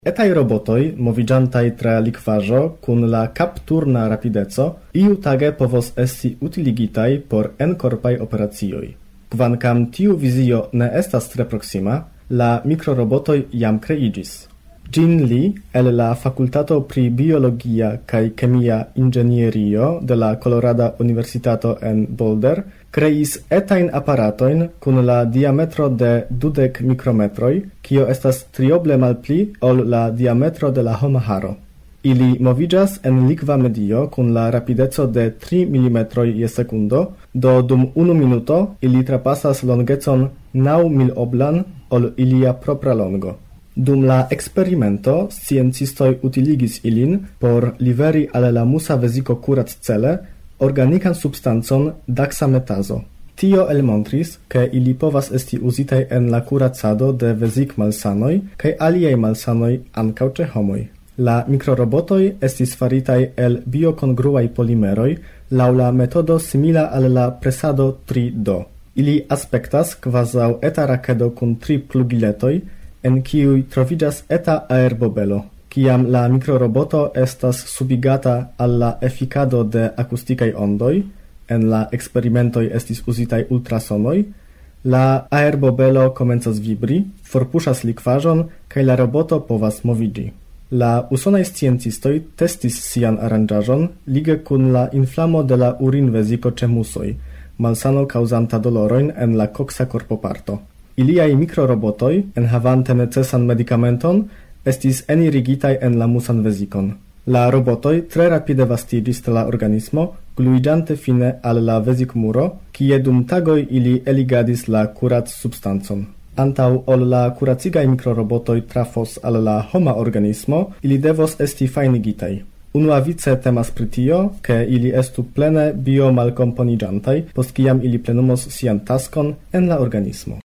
Etaj robotoj, moviĝantaj tra likvaĵo kun la kapturna rapideco, iutage povos esti utiligitaj por enkorpaj operacioj. Kvankam tiu vizio ne estas tre proksima, la mikrorobotoj jam kreiĝis. Jin Lee el la Fakultato pri Biologia kaj Kemia Inĝenierio de la Colorada Universitato en Boulder kreis etajn aparatojn kun la diametro de 20 mikrometroj, kio estas trioble malpli ol la diametro de la homa haro. Ili moviĝas en likva medio kun la rapideco de 3 mm je sekundo, do dum 1 minuto ili trapasas longecon 9 oblan ol ilia propra longo. Dum la experimento, sciencistoj utiligis ilin por liveri al la musa veziko kuraccele organikan substancon daxametazo. Tio elmontris, ke ili povas esti uzitaj en la kuracado de vezikmalsanoj kaj aliaj malsanoj ankaŭ ĉe homoj. La mikrorobotoj estis faritaj el biokongruaj polimeroj laŭ la metodo simila al la presado 3D. Ili aspektas kvazaŭ eta rakedo kun 3 plugiletoj, en kiuj troviĝas eta aerbobelo. Kiam la mikroroboto estas subigata al la efikado de akustikaj ondoj, en la eksperimentoj estis uzitaj ultrasonoj, la aerbobelo komencas vibri, forpuŝas likvaĵon kaj la roboto povas moviĝi. La usonaj sciencistoj testis sian aranĝaĵon lige kun la inflamo de la urinveziko ĉe musoj, malsano kaŭzanta dolorojn en la koksa korpoparto. Iliaj mikrorobotoj, enhavante necesan medikamenton, estis enirigitaj en la musan vezikon. La robotoj tre rapide vastiĝis tra la organismo, gluiĝante fine al la vezikmuro, kie dum tagoj ili eligadis la kurac-substancon. Antaŭ ol la kuracigaj mikrorobotoj trafos al la homa organismo, ili devos esti fajnigitaj. Unuavice temas pri tio, ke ili estu plene biomalkomponiĝantaj, post kiam ili plenumos sian taskon en la organismo.